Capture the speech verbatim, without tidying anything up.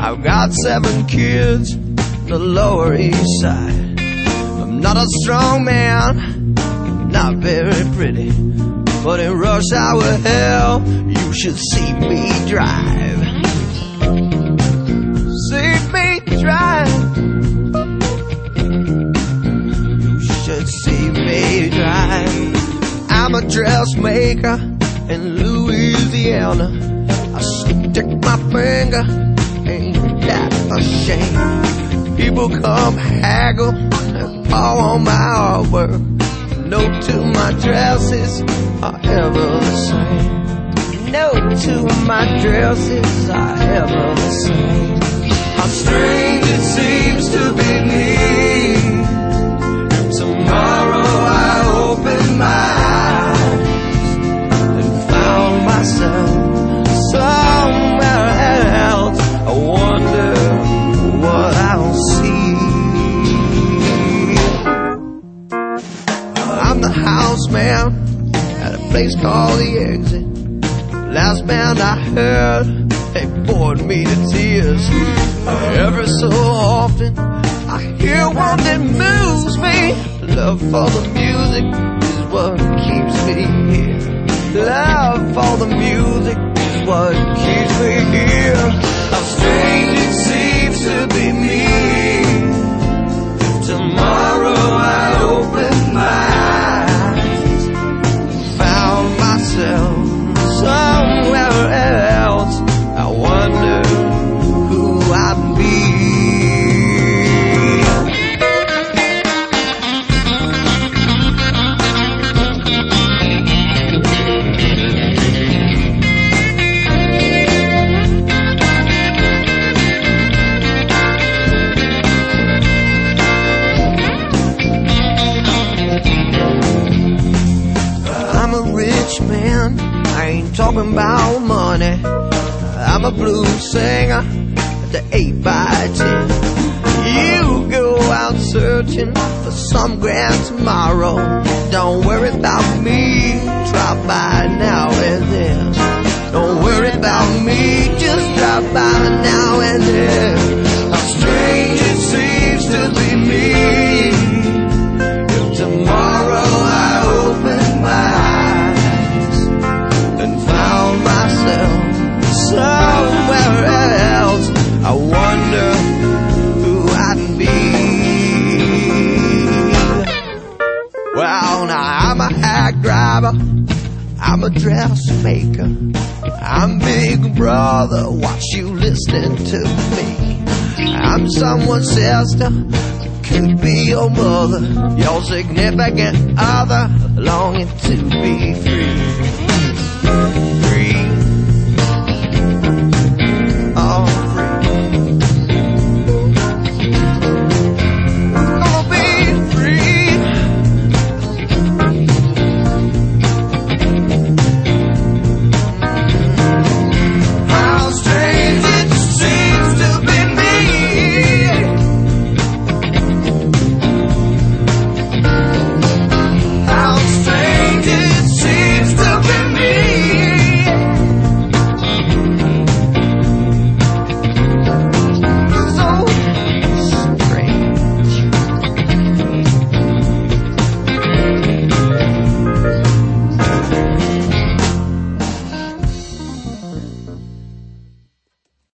I've got seven kids, the Lower East Side. I'm not a strong man, not very pretty, but in rush hour hell, you should see me drive. See me drive. You should see me drive. I'm a dressmaker in Louisiana. I stick my finger, ain't that a shame? People come haggle and paw on my artwork. No two of my dresses are ever the same. No two of my dresses are ever the same. How strange it seems to be me. Tomorrow I open my eyes and found myself somewhere else. I wonder what I'll see. I'm the house man at a place called The Exit. Last band I heard, they bored me to tears. Every so often I hear one that moves me. Love for the music is what keeps me here. Love for the music is what keeps me here. How strange it seems to be me. Tomorrow I open my eyes, found myself somewhere else. I wonder who I'd be. I'm a rich man, I ain't talking about money. I'm a blues singer at the eight by ten. You go out searching for some grand tomorrow. Don't worry about me, drop by now and then. Don't worry about me, just drop by now and then. How strange it seems to be me. If tomorrow I open my eyes and found myself somewhere else, I wonder who I'd be. Well, now I'm a hack driver, I'm a dressmaker, I'm Big Brother, watch you listening to me. I'm someone's sister, could be your mother, your significant other, longing to be free. Free.